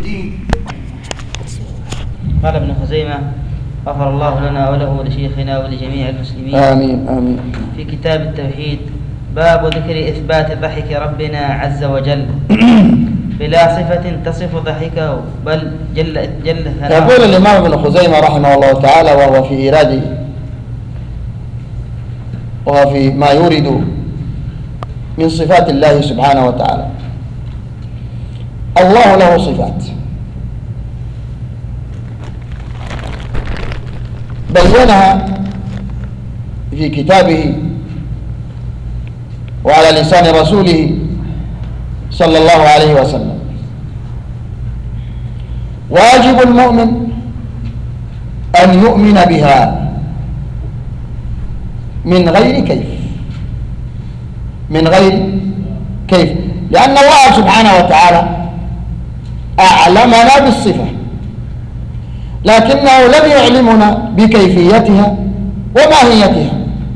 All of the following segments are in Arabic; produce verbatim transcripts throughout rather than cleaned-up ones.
الدين. قال ابن خزيمة غفر الله لنا وله ولشيخنا ولجميع المسلمين آمين آمين. في كتاب التوحيد باب ذكر إثبات ضحك ربنا عز وجل بلا صفة تصف ضحكه بل جل جل ثناؤه. يقول الإمام ابن خزيمة رحمه الله تعالى وهو في إيراده وهو في ما يورد من صفات الله سبحانه وتعالى: الله له صفات بينها في كتابه وعلى لسان رسوله صلى الله عليه وسلم. واجب المؤمن أن يؤمن بها من غير كيف من غير كيف لأن الله سبحانه وتعالى أعلمنا بالصفة، لكنه لم يعلمنا بكيفيتها وماهيتها،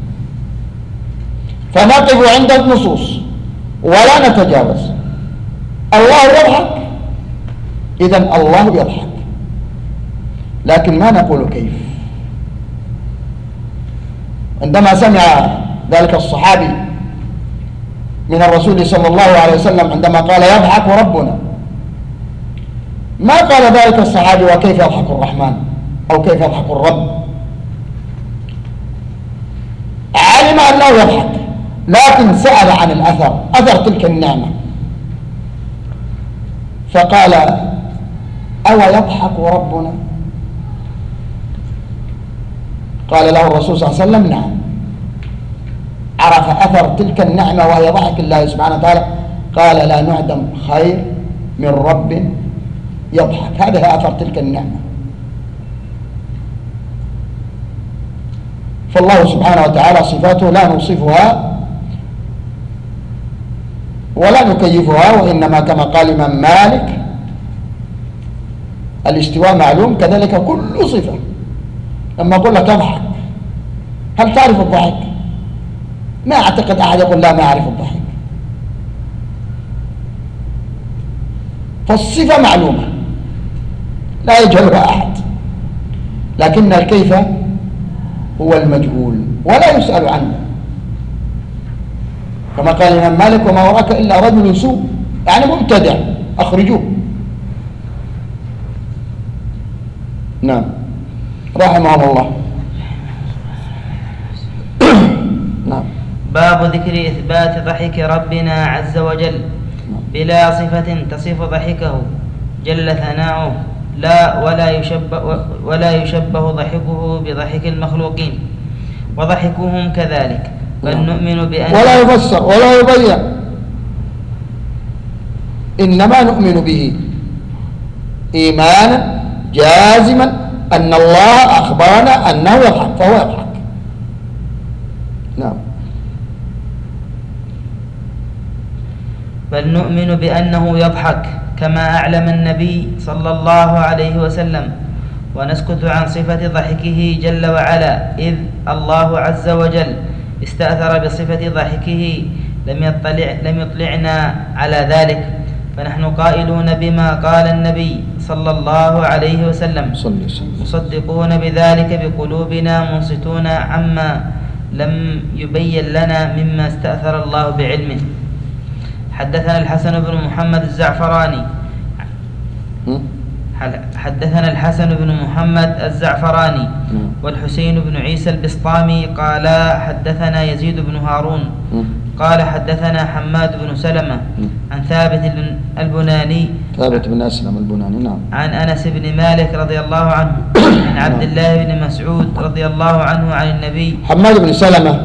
فنقف عند النصوص ولا نتجاوز. الله يضحك، إذن الله يضحك، لكن ما نقول كيف. عندما سمع ذلك الصحابي من الرسول صلى الله عليه وسلم عندما قال يضحك ربنا، ما قال ذلك الصحابي وكيف يضحك الرحمن أو كيف يضحك الرب، علم أنه يضحك، لكن سأل عن الأثر، أثر تلك النعمة، فقال أو يضحك ربنا؟ قال له الرسول صلى الله عليه وسلم نعم. عرف أثر تلك النعمة وهي ضحك الله سبحانه وتعالى، قال لا نعدم خير من رب يضحك. هذا أثر تلك النعمة. فالله سبحانه وتعالى صفاته لا نوصفها ولا نكيفها، وإنما كما قال الإمام مالك الاستواء معلوم، كذلك كل صفة. لما أقول لك اضحك، هل تعرف الضحك؟ ما أعتقد أحد يقول لا ما أعرف الضحك. فالصفة معلومة لا يجهلها أحد، لكن الكيف هو المجهول ولا يسأل عنه، كما قال الإمام مالك وما وراك إلا رجل سوء، يعني مبتدع أخرجوه. نعم رحمه الله. نعم. باب ذكر إثبات ضحك ربنا عز وجل بلا صفة تصف ضحكه جل ثناؤه لا ولا يشبه ولا يشبه ضحكه بضحك المخلوقين وضحكهم كذلك، بل نؤمن بأن ولا يفسر ولا يبين، إنما نؤمن به إيمانا جازما أن الله أخبرنا أنه يضحك فهو يضحك. نعم. بل نؤمن بأنه يضحك كما أعلم النبي صلى الله عليه وسلم، ونسكت عن صفة ضحكه جل وعلا، إذ الله عز وجل استأثر بصفة ضحكه لم يطلع لم يطلعنا على ذلك، فنحن قائلون بما قال النبي صلى الله عليه وسلم، مصدقون بذلك بقلوبنا، منصتون عما لم يبين لنا مما استأثر الله بعلمه. حدثنا الحسن بن محمد الزعفراني حدثنا الحسن بن محمد الزعفراني والحسين بن عيسى البسطامي قال حدثنا يزيد بن هارون قال حدثنا حماد بن سلمة عن ثابت البناني ثابت بن أسلم البناني نعم عن أنس بن مالك رضي الله عنه عن عبد الله بن مسعود رضي الله عنه عن النبي. حماد بن سلمة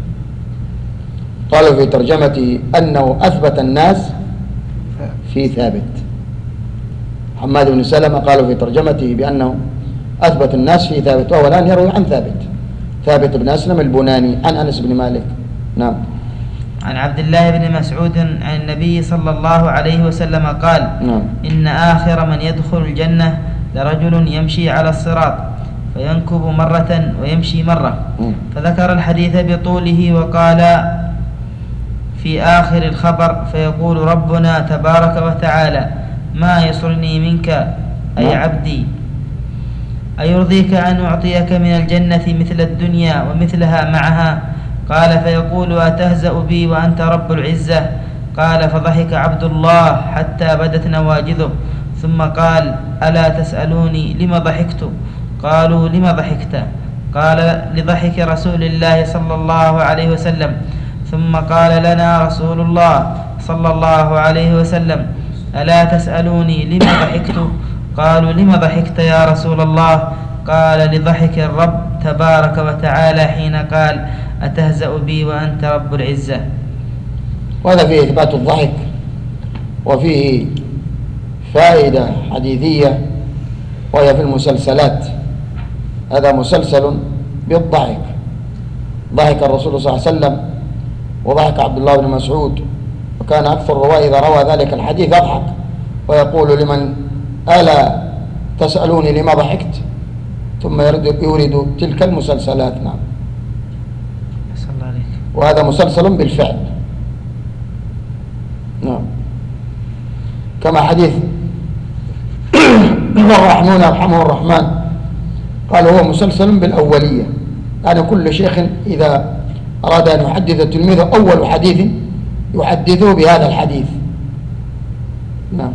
قالوا في ترجمته أنه أثبت الناس في ثابت. حماد بن سلمة قالوا في ترجمته بأنه أثبت الناس في ثابت، وهو الآن يروي عن ثابت ثابت بن أسلم البناني عن أنس بن مالك. نعم. عن عبد الله بن مسعود عن النبي صلى الله عليه وسلم قال نعم. إن آخر من يدخل الجنة لرجل يمشي على الصراط فينكب مرة ويمشي مرة، فذكر الحديث بطوله وقال في آخر الخبر فيقول ربنا تبارك وتعالى ما يسرني منك أي عبدي أيرضيك أن أعطيك من الجنة مثل الدنيا ومثلها معها؟ قال فيقول أتهزأ بي وأنت رب العزة؟ قال فضحك عبد الله حتى بدت نواجذه ثم قال ألا تسألوني لم ضحكت؟ قالوا لم ضحكت؟ قال لضحك رسول الله صلى الله عليه وسلم. ثم قال لنا رسول الله صلى الله عليه وسلم ألا تسألوني لم ضحكت؟ قالوا لم ضحكت يا رسول الله؟ قال لضحك الرب تبارك وتعالى حين قال أتهزأ بي وأنت رب العزة. وهذا فيه إثبات الضحك وفيه فائدة حديثية وهي في المسلسلات. هذا مسلسل بالضحك، ضحك الرسول صلى الله عليه وسلم وضحك عبد الله بن مسعود، وكان أكثر الرواة إذا روى ذلك الحديث يضحك ويقول لمن ألا تسألوني لما ضحكت، ثم يريد, يريد تلك المسلسلات. نعم. وهذا مسلسل بالفعل. نعم. كما حديث الراحمون يرحمه الرحمن قال هو مسلسل بالأولية، يعني كل شيخ إذا أراد أن يحدث تلميذه أول حديث يحدثه بهذا الحديث. نعم.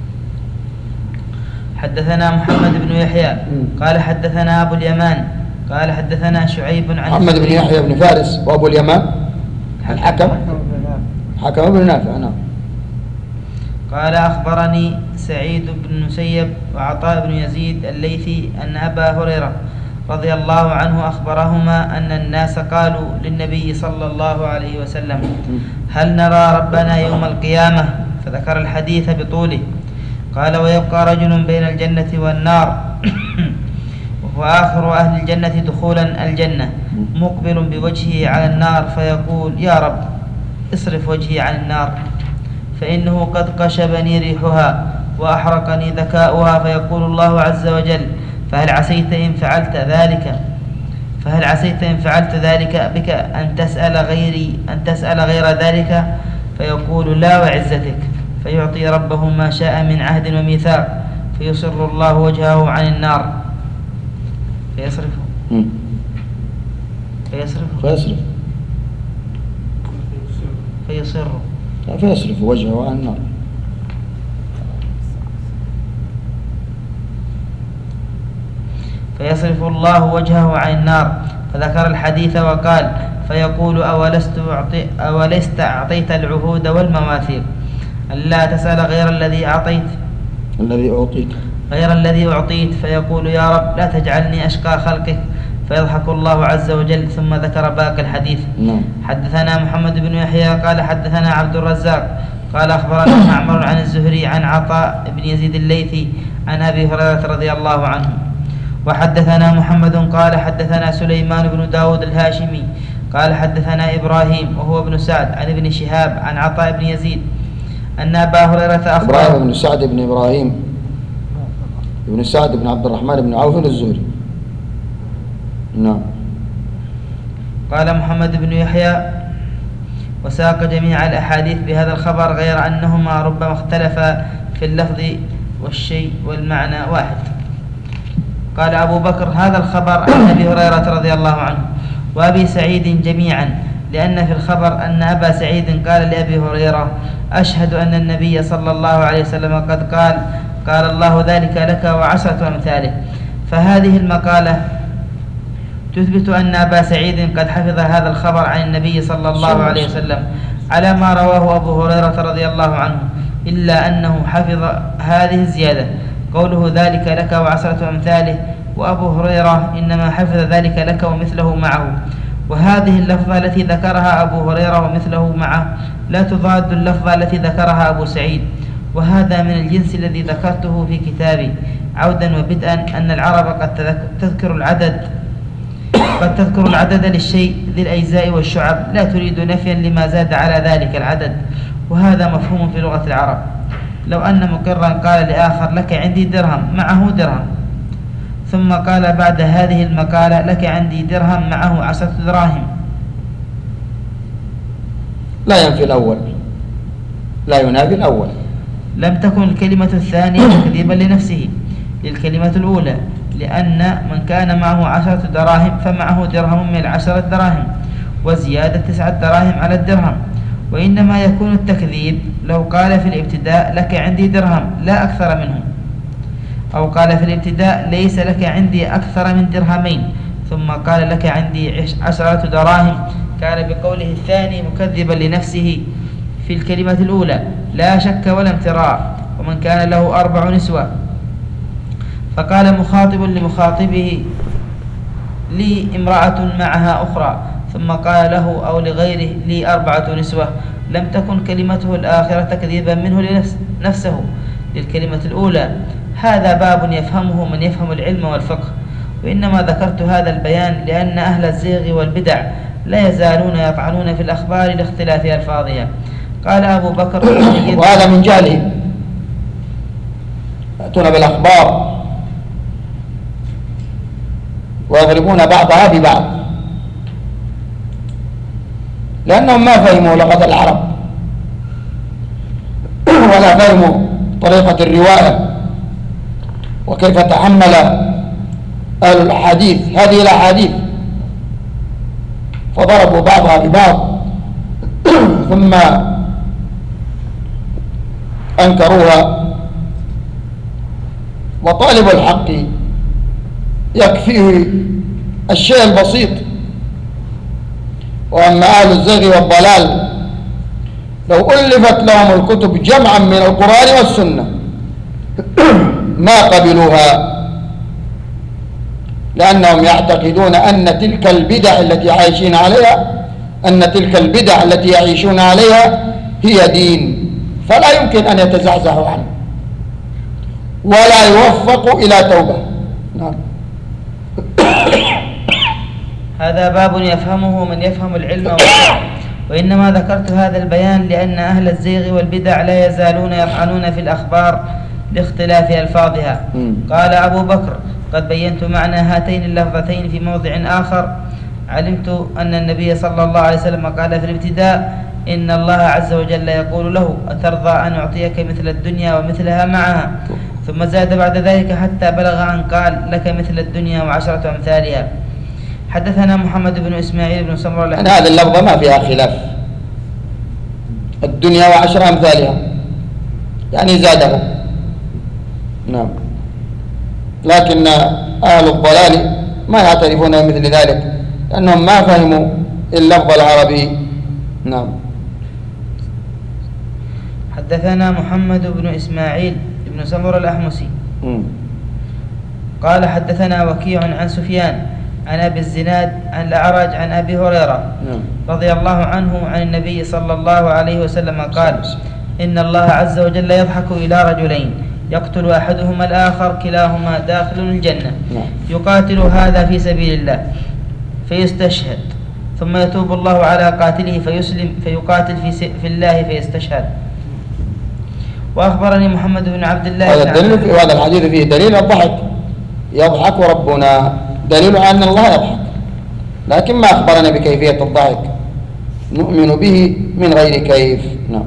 حدثنا محمد بن يحيى قال حدثنا أبو اليمان قال حدثنا شعيب عن محمد بن يحيى بن فارس وأبو اليمان الحكم حكم بن نافع. نعم. قال أخبرني سعيد بن المسيب وعطاء بن يزيد الليثي أن أبا هريرة رضي الله عنه أخبرهما أن الناس قالوا للنبي صلى الله عليه وسلم هل نرى ربنا يوم القيامة؟ فذكر الحديث بطوله. قال ويبقى رجل بين الجنة والنار وهو آخر أهل الجنة دخولا الجنة مقبل بوجهه على النار فيقول يا رب اصرف وجهي عن النار فإنه قد قشبني ريحها وأحرقني ذكاؤها. فيقول الله عز وجل فهل عسيت إن فعلت ذلك فهل عسيت إن فعلت ذلك بك أن تسأل غيري أن تسأل غير ذلك؟ فيقول لا وعزتك. فيعطي ربه ما شاء من عهد وميثاق فيصر الله وجهه عن النار فيصرفه فيصرف فيصرف فيصر فيصرف وجهه عن النار. فيصرف الله وجهه عن النار. فذكر الحديث وقال فيقول أولست, أعطي أولست أعطيت العهود والمواثيق ألا تسأل غير الذي أعطيت الذي أعطيت غير الذي أعطيت؟ فيقول يا رب لا تجعلني أشقى خلقك. فيضحك الله عز وجل ثم ذكر باقي الحديث. نعم. حدثنا محمد بن يحيى قال حدثنا عبد الرزاق قال أخبرنا معمر عن الزهري عن عطاء بن يزيد الليثي عن أبي هريرة رضي الله عنه. وحدثنا محمد قال حدثنا سليمان بن داود الهاشمي قال حدثنا إبراهيم وهو ابن سعد عن ابن شهاب عن عطاء بن يزيد أن أبا هريرة أخبره. إبراهيم بن سعد بن إبراهيم ابن سعد بن عبد الرحمن بن عوف الزهري. نعم. قال محمد بن يحيى وساق جميع الأحاديث بهذا الخبر غير أنهما ربما اختلفا في اللفظ والشيء والمعنى واحد. قال أبو بكر هذا الخبر عن أبي هريرة رضي الله عنه وأبي سعيد جميعا، لأن في الخبر أن أبا سعيد قال لأبي هريرة أشهد أن النبي صلى الله عليه وسلم قد قال قال الله ذلك لك وعشرة أمثاله. فهذه المقالة تثبت أن أبا سعيد قد حفظ هذا الخبر عن النبي صلى الله عليه وسلم على ما رواه أبو هريرة رضي الله عنه، إلا أنه حفظ هذه الزيادة قوله ذلك لك وعشرة أمثاله، وأبو هريرة إنما حفظ ذلك لك ومثله معه. وهذه اللفظة التي ذكرها أبو هريرة ومثله معه لا تضاد اللفظة التي ذكرها أبو سعيد. وهذا من الجنس الذي ذكرته في كتابي عودا وبدءا أن العرب قد تذكر العدد قد تذكر العدد للشيء ذي الأجزاء والشعب لا تريد نفيا لما زاد على ذلك العدد، وهذا مفهوم في لغة العرب. لو أن مقرا قال لآخر لك عندي درهم معه درهم، ثم قال بعد هذه المقالة لك عندي درهم معه عشرة دراهم، لا ينفي الأول، لا ينافي الأول، لم تكن الكلمة الثانية تكذيبا لنفسه للكلمة الأولى، لأن من كان معه عشرة دراهم فمعه درهم من العشرة دراهم وزيادة تسعة دراهم على الدرهم. وإنما يكون التكذيب لو قال في الابتداء لك عندي درهم لا أكثر منه، أو قال في الابتداء ليس لك عندي أكثر من درهمين ثم قال لك عندي عشرة دراهم، كان بقوله الثاني مكذبا لنفسه في الكلمة الأولى لا شك ولا امتراء. ومن كان له أربع نسوة فقال مخاطب لمخاطبه لي امرأة معها أخرى ثم قال له أو لغيره لي أربعة نسوة، لم تكن كلمته الآخرة تكذيبا منه لنفسه للكلمة الأولى. هذا باب يفهمه من يفهم العلم والفقه. وإنما ذكرت هذا البيان لأن أهل الزيغ والبدع لا يزالون يطعنون في الأخبار لاختلاف ألفاظها. قال أبو بكر وهذا من جهلهم، يأتون بالأخبار ويضربون بعضها ببعض لأنهم ما فهموا لغة العرب ولا فهموا طريقة الرواية وكيف تحمل أهل الحديث هذه الأحاديث، فضربوا بعضها ببعض ثم أنكروها. وطالب الحق يكفيه الشيء البسيط، وأما أهل الزيغ والضلال لو ألفت لهم الكتب جمعا من القرآن والسنة ما قبلوها، لأنهم يعتقدون أن تلك البدع التي عايشين عليها أن تلك البدع التي يعيشون عليها هي دين، فلا يمكن أن يتزحزحوا عنه ولا يوفقوا إلى توبة. نعم. هذا باب يفهمه من يفهم العلم والفقه. وإنما ذكرت هذا البيان لأن أهل الزيغ والبدع لا يزالون يطعنون في الأخبار لاختلاف ألفاظها. قال أبو بكر قد بينت معنى هاتين اللفظتين في موضع آخر. علمت أن النبي صلى الله عليه وسلم قال في الابتداء إن الله عز وجل يقول له أترضى أن أعطيك مثل الدنيا ومثلها معها، ثم زاد بعد ذلك حتى بلغ أن قال لك مثل الدنيا وعشرة أمثالها. حدثنا محمد بن إسماعيل بن سمرة. أنا هذه اللفظة ما فيها خلاف، الدنيا وعشرة أمثالها يعني زاده. نعم. لكن أهل الضلال ما يعترفون بمثل ذلك لأنهم ما فهموا اللفظ العربي. نعم. حدثنا محمد بن إسماعيل بن سمرة الأحمسي م. قال حدثنا وكيع عن سفيان عن أبي الزناد عن الأعرج عن أبي هريرة م. رضي الله عنه عن النبي صلى الله عليه وسلم قال إن الله عز وجل يضحك إلى رجلين يقتل أحدهما الآخر كلاهما داخل الجنة م. يقاتل هذا في سبيل الله فيستشهد ثم يتوب الله على قاتله فيسلم فيقاتل في, في الله فيستشهد. وأخبرني محمد بن عبد الله. هذا الدليل في هذا الحديث فيه دليل الضحك، يضحك ربنا، دليل على أن الله يضحك، لكن ما أخبرنا بكيفية الضحك، نؤمن به من غير كيف. نعم.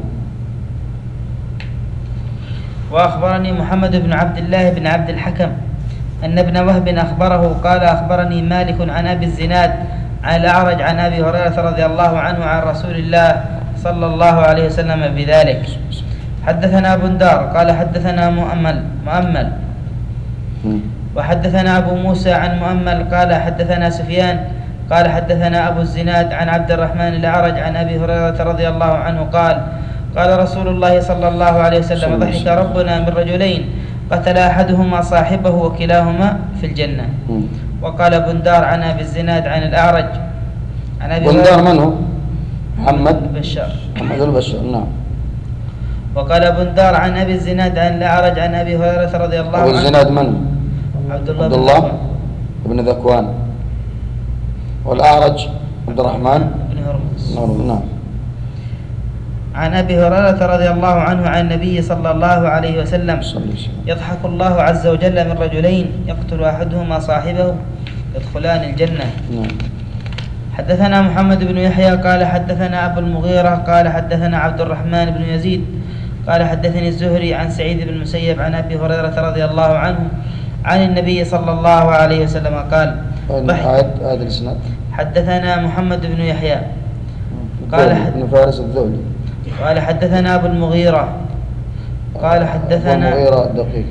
وأخبرني محمد بن عبد الله بن عبد الحكم أن ابن وهب أخبره قال أخبرني مالك عن أبي الزناد عن الأعرج عن أبي هريرة رضي الله عنه عن رسول الله صلى الله عليه وسلم بذلك. حدثنا بندار قال حدثنا مؤمل مؤمل وحدثنا أبو موسى عن مؤمل قال حدثنا سفيان قال حدثنا أبو الزناد عن عبد الرحمن الأعرج عن أبي هريرة رضي الله عنه قال قال رسول الله صلى الله عليه وسلم ضحك ربنا من رجلين قتل أحدهما صاحبه وكلاهما في الجنة. وقال بندار عن أبي الزناد عن الأعرج عن أبي بندار من هو؟ محمد بشار محمد البشار. نعم. وقال بندار عن أبي الزناد عن الأعرج عن أبي هريرة رضي الله عنه. أبو الزناد من؟ عبد الله, عبد الله بن ذكوان، والأعرج عبد الرحمن بن هرمز. نعم. عن أبي هريرة رضي الله عنه عن النبي صلى الله عليه وسلم يضحك الله عز وجل من رجلين يقتل أحدهما صاحبه يدخلان الجنة. نعم. حدثنا محمد بن يحيى قال حدثنا أبو المغيرة قال حدثنا عبد الرحمن بن يزيد قال حدثني الزهري عن سعيد بن المسيب عن أبي هريرة رضي الله عنه عن النبي صلى الله عليه وسلم قال هذا الإسناد حدثنا محمد بن يحيى قال ابن فارس الذولي قال حدثنا أبو المغيرة قال حدثنا أبو المغيرة دقيق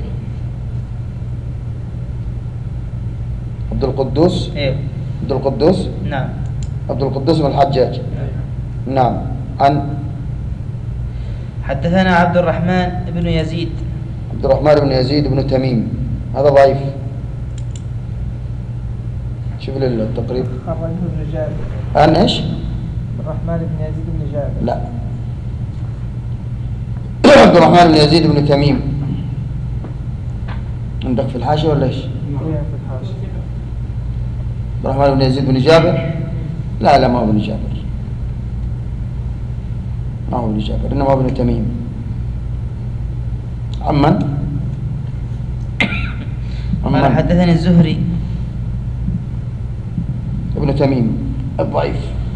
عبد القدوس إيه؟ عبد القدوس نعم عبد القدوس بن الحجاج نعم عن حدثنا عبد الرحمن بن يزيد عبد الرحمن بن يزيد بن تميم هذا ضعيف شوف لي التقريب خرجه ابن جابر عن ايش؟ عبد الرحمن بن يزيد بن جابر لا عبد الرحمن بن يزيد بن تميم عندك في الحاشية ولا ايش؟ في الحاشية عبد الرحمن بن يزيد بن جابر لا لا ما هو ابن جابر ما هو ابن جابر إنما ابن تميم عمن قال حدثني الزهري ابن تميم الضعيف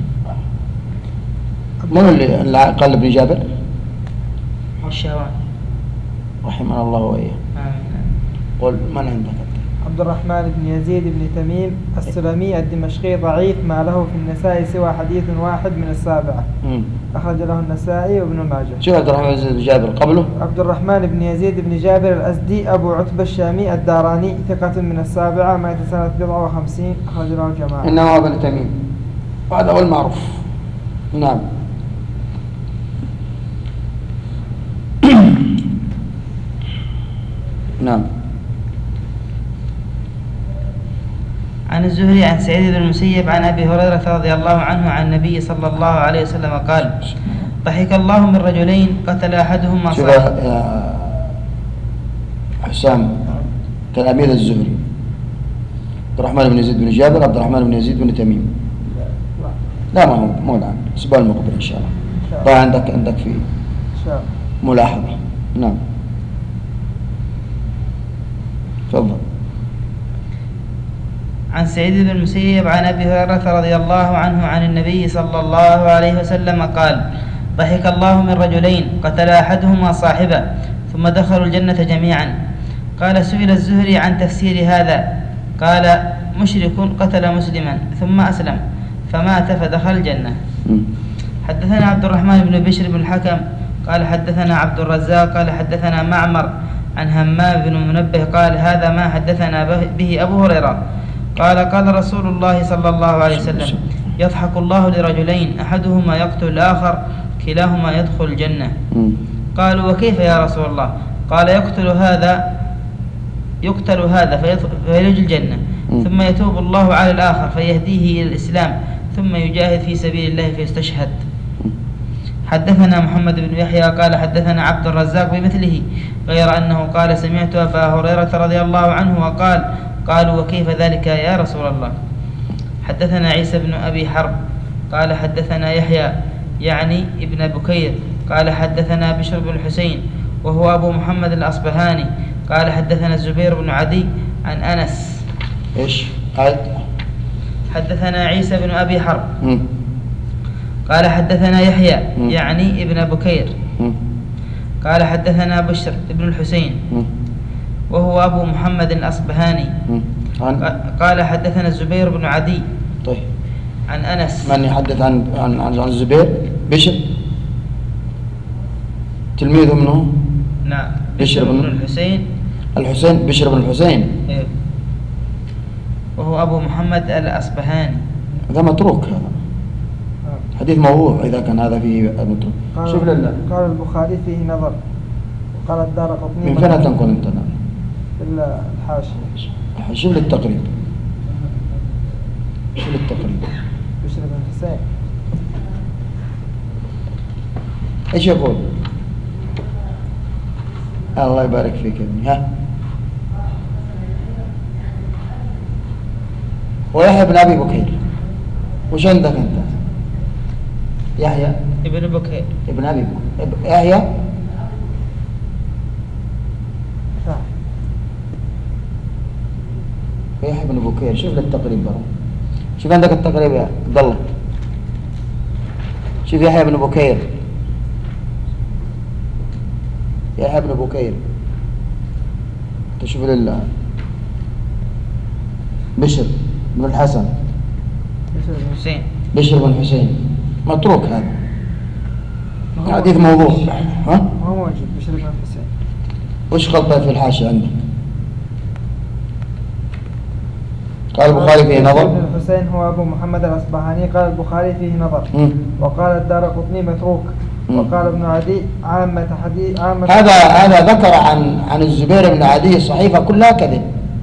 من اللي قال ابن جابر الشهوان رحمنا الله وإياه قل من عندك عبد الرحمن بن يزيد بن تميم السلمي الدمشقي ضعيف ما له في النسائي سوى حديث واحد من السابعة مم. أخرج له النسائي وابن ماجه. شو عبد الرحمن بن يزيد بن جابر قبله؟ عبد الرحمن بن يزيد بن جابر الأزدي أبو عتبة الشامي الداراني ثقة من السابعة مات سنة بضعة وخمسين أخرج له الجماعة. إنما ابن تميم وهذا هو المعروف. نعم. نعم. عن الزهري عن سعيد بن المسيب عن أبي هريرة رضي الله عنه عن النبي صلى الله عليه وسلم قال: ضحك الله من رجلين قتل أحدهما صاحبه. يا حسام تلاميذ الزهري عبد الرحمن بن يزيد بن جابر، عبد الرحمن بن يزيد بن تميم. لا ما هو مو الآن، الأسبوع المقبل إن شاء الله. طبعا عندك عندك في ملاحظة. نعم. تفضل. عن سعيد بن المسيب عن أبي هريرة رضي الله عنه عن النبي صلى الله عليه وسلم قال: ضحك الله من رجلين قتل أحدهما صاحبه ثم دخلوا الجنة جميعا. قال: سئل الزهري عن تفسير هذا قال: مشرك قتل مسلما ثم أسلم فمات فدخل الجنة. حدثنا عبد الرحمن بن بشر بن الحكم قال حدثنا عبد الرزاق قال حدثنا معمر عن همام بن منبه قال: هذا ما حدثنا به أبو هريرة قال: قال رسول الله صلى الله عليه وسلم: يضحك الله لرجلين أحدهما يقتل الآخر كلاهما يدخل الجنة. قالوا: وكيف يا رسول الله؟ قال: يقتل هذا يقتل هذا فيلج الجنة ثم يتوب الله على الآخر فيهديه إلى الإسلام ثم يجاهد في سبيل الله فيستشهد. حدثنا محمد بن يحيى قال حدثنا عبد الرزاق بمثله غير أنه قال: سمعت أبا هريرة رضي الله عنه وقال: قالوا: وكيف ذلك يا رسول الله؟ حدثنا عيسى بن أبي حرب قال حدثنا يحيى يعني ابن بكير قال حدثنا بشر بن الحسين وهو أبو محمد الأصبهاني قال حدثنا الزبير بن عدي عن أنس. إيش؟ قال حدثنا عيسى بن أبي حرب م. قال حدثنا يحيى م. يعني ابن بكير م. قال حدثنا بشر بن الحسين م. وهو أبو محمد الأصبهاني عن قال حدثنا الزبير بن عدي طيب عن أنس. من يحدث عن عن عن الزبير؟ بشر تلميذه منه؟ نعم بشر بن بن الحسين الحسين بشر بن الحسين إيه. وهو أبو محمد الأصبهاني. هذا متروك، هذا حديث موضوع إذا كان هذا فيه متروك. شوف لله قال البخاري فيه نظر وقال الدارقطني. من فين تنقل أنت؟ إلا الحاشية. شوف لي التقريب. شوف لي التقريب. بشر بن الحسين ايش يقول؟ الله يبارك فيك يا ابني. ها ويحيى بن ابي بكير. وش عندك انت؟ يحيى ابن بكير ابن ابي بكير. يحيى صح. يحيى بن بكير. شوف للتقريب برضه. شوف عندك التقريب يا عبد الله. شوف يحيى بن بكير يحيى بن بكير. تشوف لله بشر بن الحسن، بشر بن حسين، بشر بن حسين متروك هذا، حديث موضوع. ها؟ ما هو موجود بشر بن حسين. وش غلطة في الحاشية عندك؟ قال البخاري فيه نظر. بن الحسين هو أبو محمد الأصبهاني. قال البخاري فيه نظر. مم. وقال الدارقطني متروك. مم. وقال ابن عدي عامة حديث عامة هذا هذا ذكر عن عن الزبير بن عدي صحيفة كلها كذب.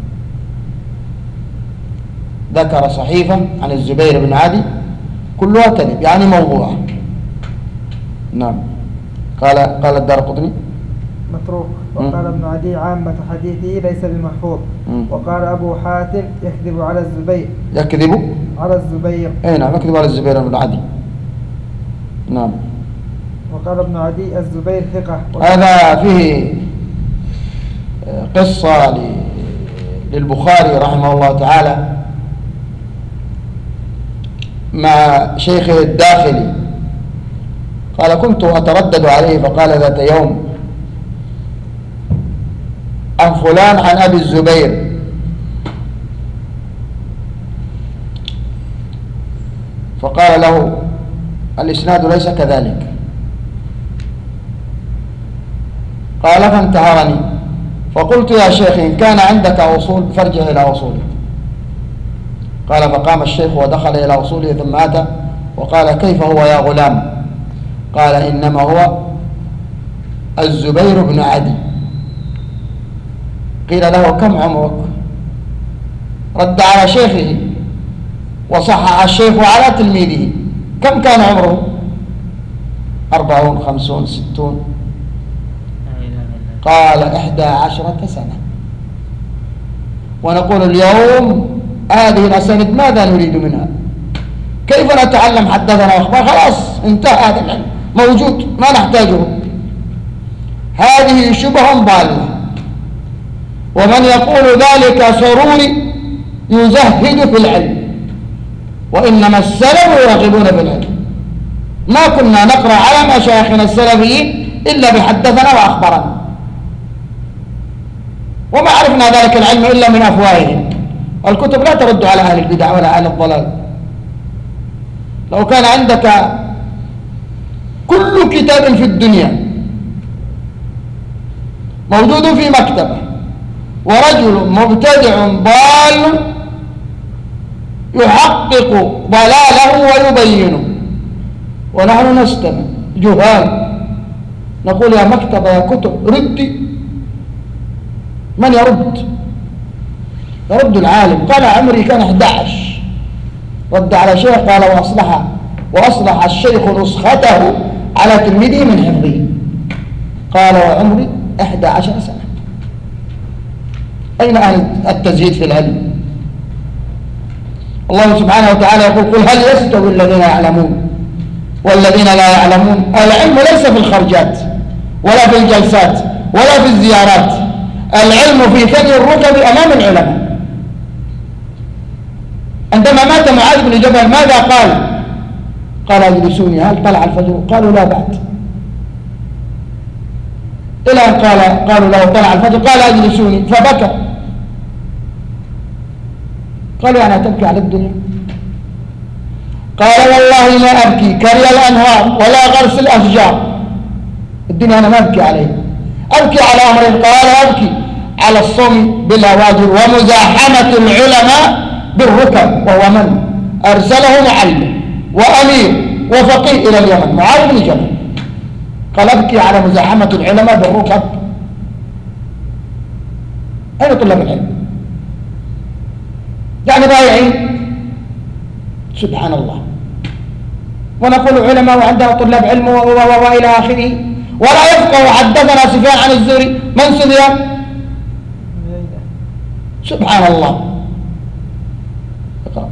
ذكر صحيفة عن الزبير بن عدي كلها كذب، يعني موضوعة. نعم. قال قال الدارقطني متروك. وقال ابن عدي عامة حديثه ليس بمحفوظ. مم. وقال أبو حاتم يكذب على الزبير. يكذب على الزبير. اي نعم، يكذب على الزبير بن عدي. نعم. وقال ابن عدي الزبير ثقة. هذا فيه قصة ل- للبخاري رحمه الله تعالى مع شيخه الداخلي. قال كنت أتردد عليه فقال ذات يوم عن فلان عن أبي الزبير، فقال له الإسناد ليس كذلك. قال فانتهرني، فقلت يا شيخ إن كان عندك أصول فارجع إلى أصولك. قال فقام الشيخ ودخل إلى أصوله ثم أتى وقال كيف هو يا غلام؟ قال إنما هو الزبير بن عدي. قيل له كم عمرك؟ رد على شيخه وصحح الشيخ على تلميذه. كم كان عمره؟ أربعون خمسون ستون. قال إحدى عشرة سنة. ونقول اليوم هذه الأسانيد ماذا نريد منها؟ كيف نتعلم حدثنا وأخبار؟ خلاص انتهى هذا العلم، موجود ما نحتاجه. هذه شبه ضالة، ومن يقول ذلك سروري يزهد في العلم، وإنما السلف يرغبون في العلم. ما كنا نقرأ على مشايخنا السلفيين إلا بحدثنا وأخبرنا، وما عرفنا ذلك العلم إلا من أفواههم. الكتب لا ترد على أهل البدع ولا أهل الضلال. لو كان عندك كل كتاب في الدنيا موجود في مكتبة ورجل مبتدع ضال يحقق ضلاله ويبينه ونحن نستمع جهال، نقول يا مكتبة يا كتب ردي. من يرد؟ يرد العالم. قال عمري كان أحد عشر، رد على شيخ قال وأصلح وأصلح الشيخ نسخته على تلميذه من حفظه. قال وعمري أحد عشر سنة. أين أهل التزهيد في العلم؟ الله سبحانه وتعالى يقول قل هل يستوي الذين يعلمون والذين لا يعلمون؟ العلم ليس في الخرجات ولا في الجلسات ولا في الزيارات، العلم في ثني الركب أمام العلماء. عندما مات معاذ بن جبل ماذا قال؟ قال اجلسوني هل طلع الفجر؟ قالوا لا بعد. إلى أن قال قالوا له طلع الفجر قال اجلسوني فبكى. قالوا أنا تبكي على الدنيا؟ قال والله ما أبكي كري الأنهار ولا غرس الأشجار، الدنيا أنا ما أبكي عليه، أبكي على أمر. قال أبكي على الصوم بالهواجر ومزاحمة العلماء بالركب، وهو من أرسله معلم وأمير وفقيه إلى اليمن معاذ بن جبل. قال أبكي على مزاحمة العلماء بالركب. أين طلاب العلم؟ يعني ضايعين. سبحان الله. ونقول علماء وعندنا طلاب علم وإلى آخره، ولا يفقه. حدثنا سفيان عن الزهري. من سفيان؟ سبحان الله. اقرأ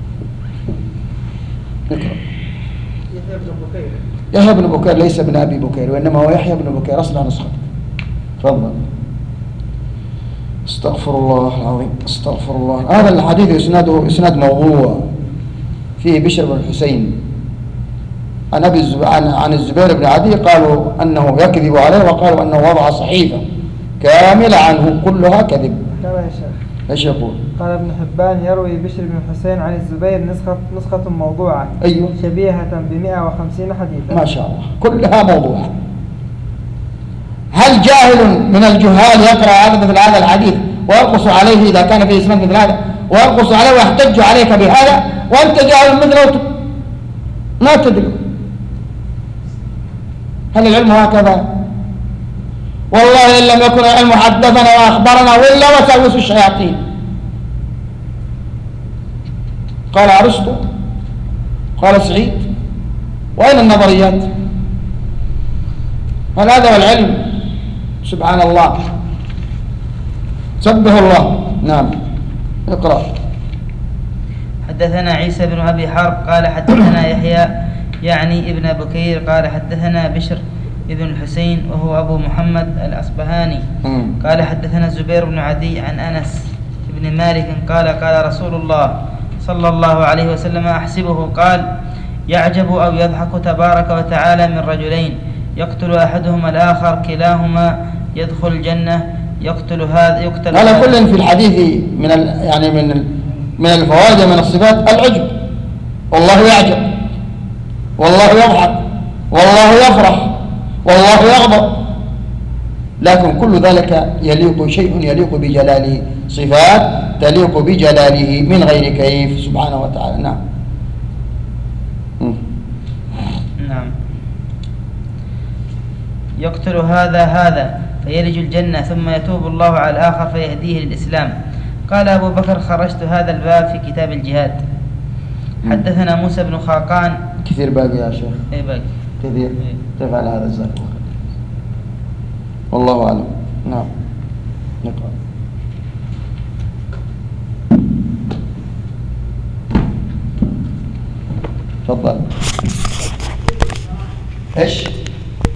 اقرأ. يحيى بن بكير. يحيى بن بكير ليس ابن أبي بكير، وإنما هو يحيى بن بكير. أصلح نسختك. تفضل. استغفر الله العظيم، استغفر الله. هذا الحديث إسناده إسناد موضوع، فيه بشر بن الحسين عن أبي الزب... عن... عن الزبير بن عدي قالوا أنه يكذب عليه، وقالوا أنه وضع صحيفة كاملة عنه كلها كذب. كما يا شيخ. ايش يقول؟ قال ابن حبان يروي بشر بن حسين عن الزبير نسخة نسخة موضوعة أيوه شبيهة بمئة وخمسين حديثا. ما شاء الله كلها موضوعة. هل جاهل من الجهال يقرأ هذا مثل هذا الحديث ويرقص عليه إذا كان في إسناد مثل هذا، ويرقص عليه ويحتج عليك بهذا وأنت جاهل مثله ما تدري؟ هل العلم هكذا؟ والله إن لم يكن العلم حدثنا وأخبرنا وإلا وسوس الشياطين. قال أرسطو، قال سعيد، وأين النظريات؟ هل هذا هو العلم؟ سبحان الله، سبح الله. نعم اقرأ. حدثنا عيسى بن أبي حرب قال حدثنا يحيى يعني ابن بكير قال حدثنا بشر ابن الحسين وهو أبو محمد الأصبهاني قال حدثنا الزبير بن عدي عن أنس بن مالك قال قال رسول الله صلى الله عليه وسلم أحسبه قال يعجب أو يضحك تبارك وتعالى من رجلين يقتل أحدهما الآخر كلاهما يدخل الجنة يقتل هذا يقتل على كل في الحديث من ال يعني من ال من الفوائد من الصفات العجب، والله يعجب والله يضحك والله يفرح والله يغضب، لكن كل ذلك يليق شيء يليق بجلاله، صفات تليق بجلاله من غير كيف سبحانه وتعالى. نعم نعم يقتل هذا هذا فيلج الجنة ثم يتوب الله على الآخر فيهديه للإسلام. قال أبو بكر خرجت هذا الباب في كتاب الجهاد. حدثنا موسى بن خاقان. كثير باقي يا شيخ. اي باقي كثير. كيف على هذا الزاد؟ والله أعلم. نعم نقرأ. تفضل. ايش؟